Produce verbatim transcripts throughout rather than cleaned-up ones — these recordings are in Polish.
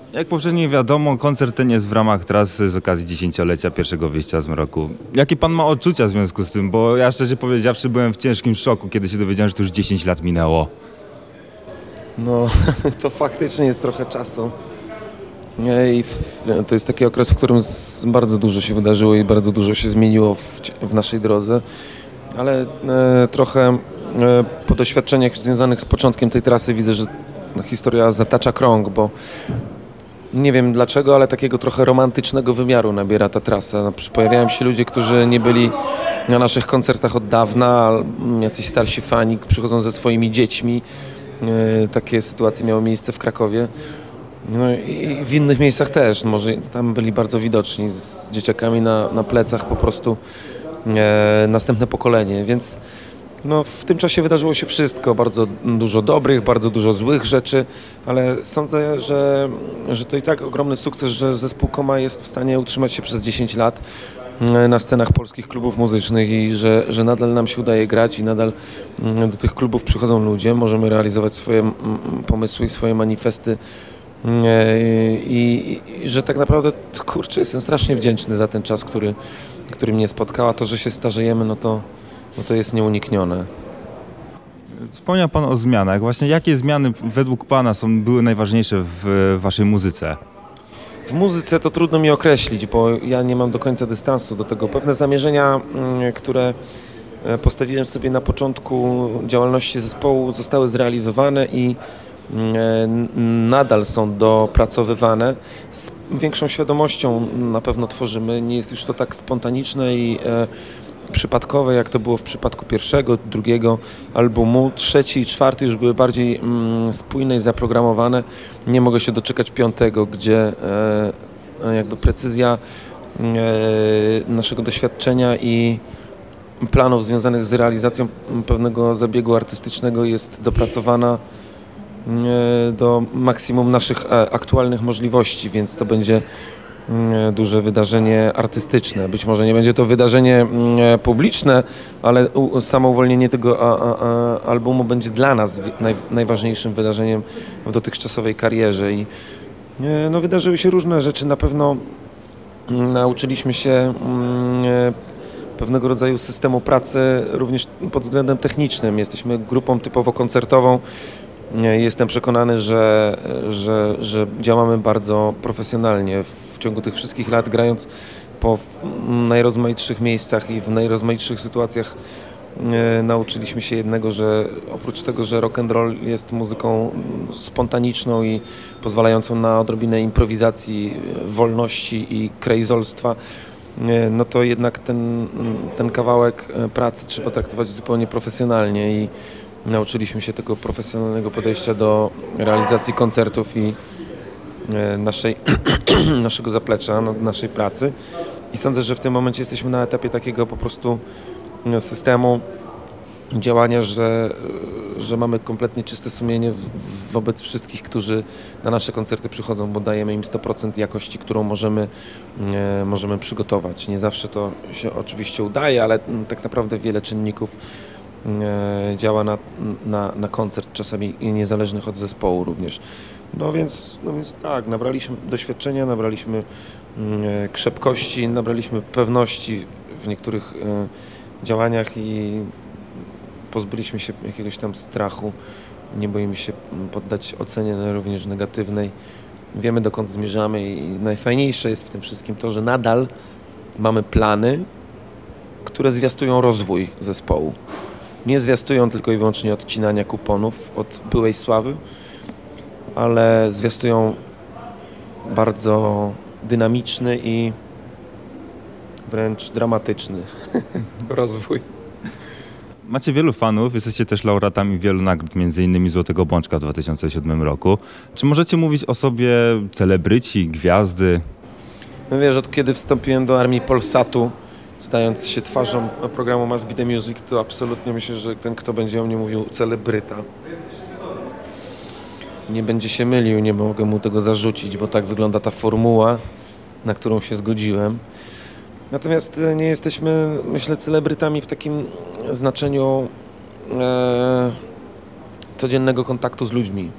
Jak poprzednio wiadomo, koncert ten jest w ramach trasy z okazji dziesięciolecia pierwszego wyjścia z mroku. Jakie pan ma odczucia w związku z tym? Bo ja szczerze powiedziawszy byłem w ciężkim szoku, kiedy się dowiedziałem, że to już dziesięć lat minęło. No, to faktycznie jest trochę czasu. I w, to jest taki okres, w którym z, bardzo dużo się wydarzyło i bardzo dużo się zmieniło w, w naszej drodze. Ale e, trochę e, po doświadczeniach związanych z początkiem tej trasy widzę, że historia zatacza krąg, bo nie wiem dlaczego, ale takiego trochę romantycznego wymiaru nabiera ta trasa. Pojawiają się ludzie, którzy nie byli na naszych koncertach od dawna, jacyś starsi fani przychodzą ze swoimi dziećmi. Takie sytuacje miały miejsce w Krakowie. No i w innych miejscach też. Może tam byli bardzo widoczni z dzieciakami na, na plecach po prostu e, następne pokolenie, więc no, w tym czasie wydarzyło się wszystko, bardzo dużo dobrych, bardzo dużo złych rzeczy, ale sądzę, że, że to i tak ogromny sukces, że zespół Koma jest w stanie utrzymać się przez dziesięć lat na scenach polskich klubów muzycznych i że, że nadal nam się udaje grać i nadal do tych klubów przychodzą ludzie, możemy realizować swoje pomysły i swoje manifesty i, i że tak naprawdę, kurczę, jestem strasznie wdzięczny za ten czas, który, który mnie spotkał, a to, że się starzejemy, no to No to jest nieuniknione. Wspomniał pan o zmianach. Właśnie jakie zmiany według pana są, były najważniejsze w waszej muzyce? W muzyce to trudno mi określić, bo ja nie mam do końca dystansu do tego. Pewne zamierzenia, które postawiłem sobie na początku działalności zespołu, zostały zrealizowane i nadal są dopracowywane. Z większą świadomością na pewno tworzymy. Nie jest już to tak spontaniczne i przypadkowe, jak to było w przypadku pierwszego, drugiego albumu. Trzeci i czwarty już były bardziej mm, spójne i zaprogramowane. Nie mogę się doczekać piątego, gdzie e, jakby precyzja e, naszego doświadczenia i planów związanych z realizacją pewnego zabiegu artystycznego jest dopracowana e, do maksimum naszych e, aktualnych możliwości, więc to będzie duże wydarzenie artystyczne. Być może nie będzie to wydarzenie publiczne, ale samo uwolnienie tego a, a, a albumu będzie dla nas naj, najważniejszym wydarzeniem w dotychczasowej karierze. I no, wydarzyły się różne rzeczy. Na pewno nauczyliśmy się pewnego rodzaju systemu pracy również pod względem technicznym. Jesteśmy grupą typowo koncertową. Jestem przekonany, że, że, że działamy bardzo profesjonalnie w ciągu tych wszystkich lat, grając po najrozmaitszych miejscach i w najrozmaitszych sytuacjach. E, nauczyliśmy się jednego, że oprócz tego, że rock and roll jest muzyką spontaniczną i pozwalającą na odrobinę improwizacji, wolności i krejzolstwa, e, no to jednak ten, ten kawałek pracy trzeba traktować zupełnie profesjonalnie i nauczyliśmy się tego profesjonalnego podejścia do realizacji koncertów i naszej, naszego zaplecza, naszej pracy. I sądzę, że w tym momencie jesteśmy na etapie takiego po prostu systemu działania, że, że mamy kompletnie czyste sumienie wobec wszystkich, którzy na nasze koncerty przychodzą, bo dajemy im sto procent jakości, którą możemy, możemy przygotować. Nie zawsze to się oczywiście udaje, ale tak naprawdę wiele czynników działa na, na, na koncert, czasami niezależnych od zespołu również. No więc, no więc tak, nabraliśmy doświadczenia, nabraliśmy krzepkości, nabraliśmy pewności w niektórych działaniach i pozbyliśmy się jakiegoś tam strachu. Nie boimy się poddać ocenie również negatywnej. Wiemy, dokąd zmierzamy i najfajniejsze jest w tym wszystkim to, że nadal mamy plany, które zwiastują rozwój zespołu. Nie zwiastują tylko i wyłącznie odcinania kuponów od byłej sławy, ale zwiastują bardzo dynamiczny i wręcz dramatyczny rozwój. Macie wielu fanów, jesteście też laureatami wielu nagród, między innymi Złotego Bączka w dwa tysiące siódmym roku. Czy możecie mówić o sobie celebryci, gwiazdy? No wiesz, od kiedy wstąpiłem do armii Polsatu, stając się twarzą programu Must Be The Music, to absolutnie myślę, że ten, kto będzie o mnie mówił, celebryta. Nie będzie się mylił, nie mogę mu tego zarzucić, bo tak wygląda ta formuła, na którą się zgodziłem. Natomiast nie jesteśmy, myślę, celebrytami w takim znaczeniu e, codziennego kontaktu z ludźmi.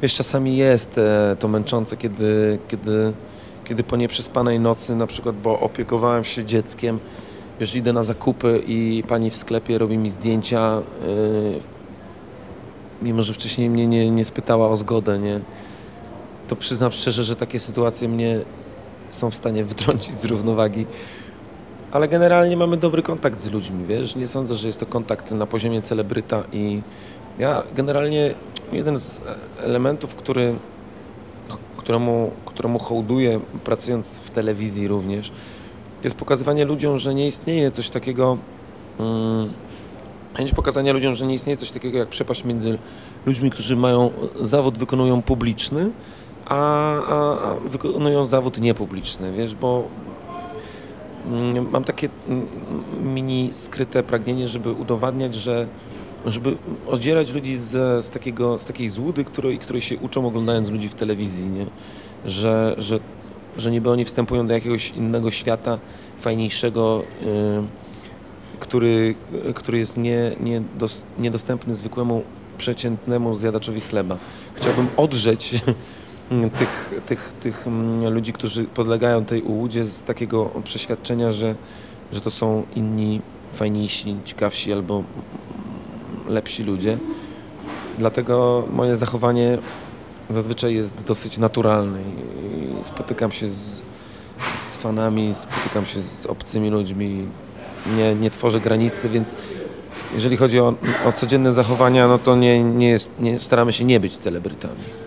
Wiesz, czasami jest e, to męczące, kiedy, kiedy, kiedy po nieprzespanej nocy, na przykład, bo opiekowałem się dzieckiem, wiesz, idę na zakupy i pani w sklepie robi mi zdjęcia, yy, mimo że wcześniej mnie nie, nie spytała o zgodę, nie? To przyznam szczerze, że takie sytuacje mnie są w stanie wytrącić z równowagi. Ale generalnie mamy dobry kontakt z ludźmi, wiesz? Nie sądzę, że jest to kontakt na poziomie celebryta i ja generalnie jeden z elementów, który, któremu, któremu hołduję, pracując w telewizji również, jest pokazywanie ludziom, że nie istnieje coś takiego, hmm, chęć pokazania ludziom, że nie istnieje coś takiego jak przepaść między ludźmi, którzy mają zawód, wykonują publiczny, a, a, a wykonują zawód niepubliczny, wiesz, bo mm, mam takie mm, mini skryte pragnienie, żeby udowadniać, że żeby oddzielać ludzi z, z, takiego, z takiej złudy, której, której się uczą oglądając ludzi w telewizji, nie? Że, że, że niby oni wstępują do jakiegoś innego świata, fajniejszego, yy, który, który jest nie, nie dos, niedostępny zwykłemu, przeciętnemu zjadaczowi chleba. Chciałbym odrzeć tych, tych, tych ludzi, którzy podlegają tej ułudzie z takiego przeświadczenia, że, że to są inni, fajniejsi, ciekawsi albo lepsi ludzie. Dlatego moje zachowanie zazwyczaj jest dosyć naturalne i spotykam się z, z fanami, spotykam się z obcymi ludźmi, nie, nie tworzę granicy, więc jeżeli chodzi o, o codzienne zachowania, no to nie, nie jest, nie, staramy się nie być celebrytami.